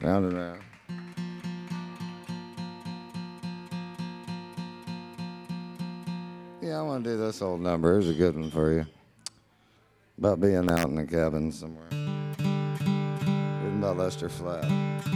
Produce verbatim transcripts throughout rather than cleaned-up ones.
Round and round. Yeah, I want to do this old number. Here's a good one for you. About being out in the cabin somewhere. Written by Lester Flatt.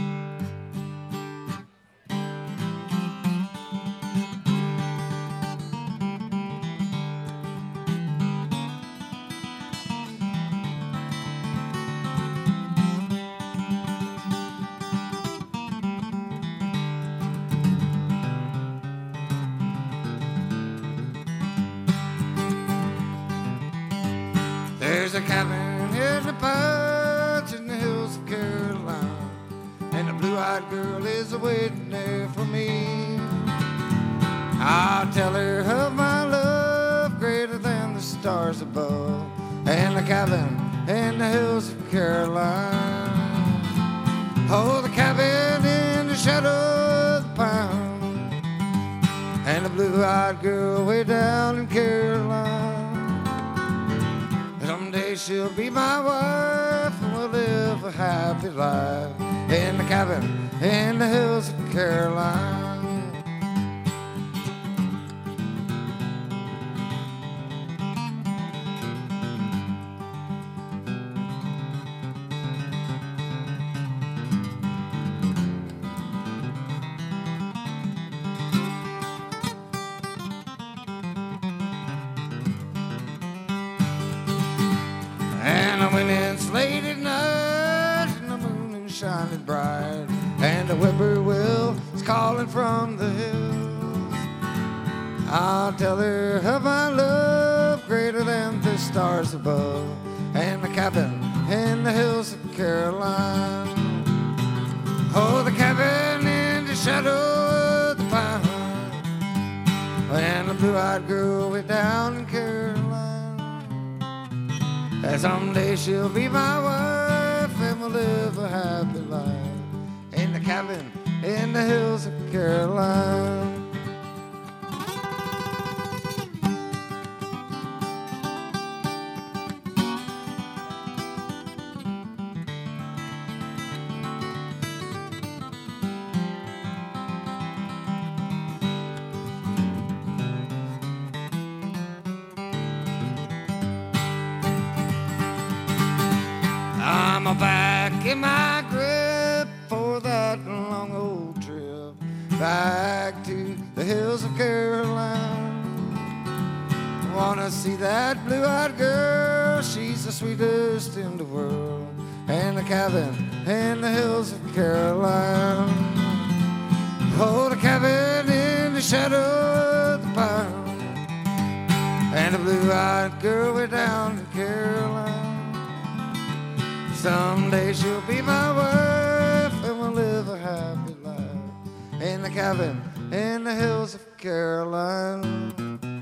There's a cabin in the pines in the hills of Carolina, and a blue-eyed girl is waiting there for me. I'll tell her of my love greater than the stars above, and the cabin in the hills of Carolina. Oh, the cabin in the shadow of the pine, and the blue-eyed girl way down in Carolina. Someday she'll be my wife, and we'll live a happy life in the cabin in the hills of Carolina. And I went in late at night, and the moon is shining bright, and the whippoorwill is calling from the hills. I'll tell her of my love greater than the stars above, and the cabin in the hills of Carolina. Oh, the cabin in the shadow of the pine, and the blue-eyed girl way down in Carolina. And someday she'll be my wife, and we'll live a happy life in the cabin in the hills of Carolina. I'm a back in my grip for that long old trip back to the hills of Carolina. Wanna see that blue-eyed girl, she's the sweetest in the world, and the cabin in the hills of Carolina. Oh, the cabin in the shadow of the pine, and the blue-eyed girl way down in Carolina. Someday she'll be my wife, and we'll live a happy life in the cabin in the hills of Carolina.